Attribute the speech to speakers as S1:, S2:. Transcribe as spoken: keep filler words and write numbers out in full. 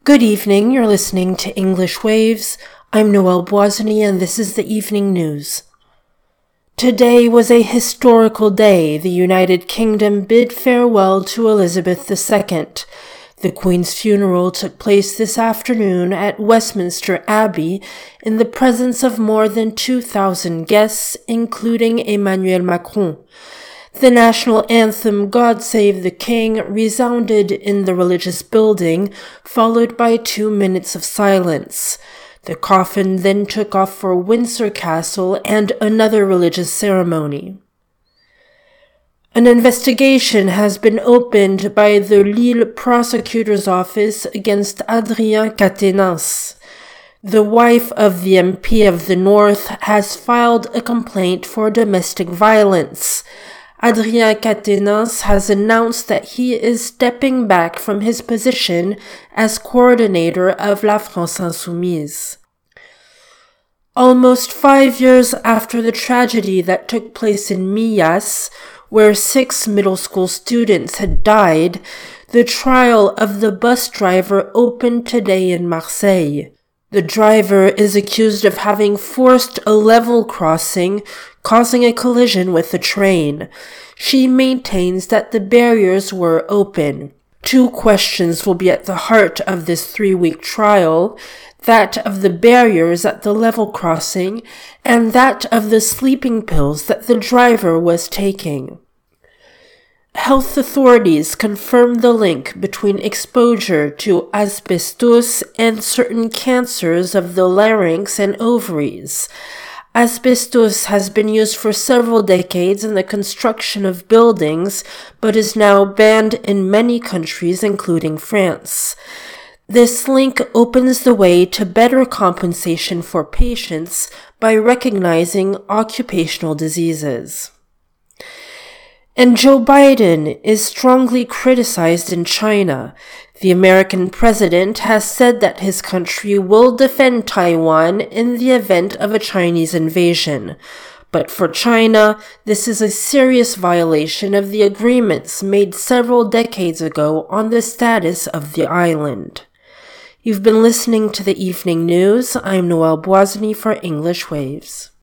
S1: Good evening, you're listening to English Waves. I'm Noelle Boisny and this is the evening news. Today was a historical day. The United Kingdom bid farewell to Elizabeth the Second. The Queen's funeral took place this afternoon at Westminster Abbey in the presence of more than two thousand guests, including Emmanuel Macron. The national anthem, God Save the King, resounded in the religious building, followed by two minutes of silence. The coffin then took off for Windsor Castle and another religious ceremony. An investigation has been opened by the Lille prosecutor's office against Adrien Quatennens. The wife of the M P of the North has filed a complaint for domestic violence. Adrien Quatennens has announced that he is stepping back from his position as coordinator of La France Insoumise. Almost five years after the tragedy that took place in Millas, where six middle school students had died, the trial of the bus driver opened today in Marseille. The driver is accused of having forced a level crossing, causing a collision with the train. She maintains that the barriers were open. Two questions will be at the heart of this three-week trial, that of the barriers at the level crossing, and that of the sleeping pills that the driver was taking. Health authorities confirmed the link between exposure to asbestos and certain cancers of the larynx and ovaries. Asbestos has been used for several decades in the construction of buildings, but is now banned in many countries, including France. This link opens the way to better compensation for patients by recognizing occupational diseases. And Joe Biden is strongly criticized in China. The American president has said that his country will defend Taiwan in the event of a Chinese invasion. But for China, this is a serious violation of the agreements made several decades ago on the status of the island. You've been listening to the evening news. I'm Noelle Boisny for English Waves.